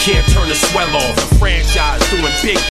can't turn the swell off. The franchise doing big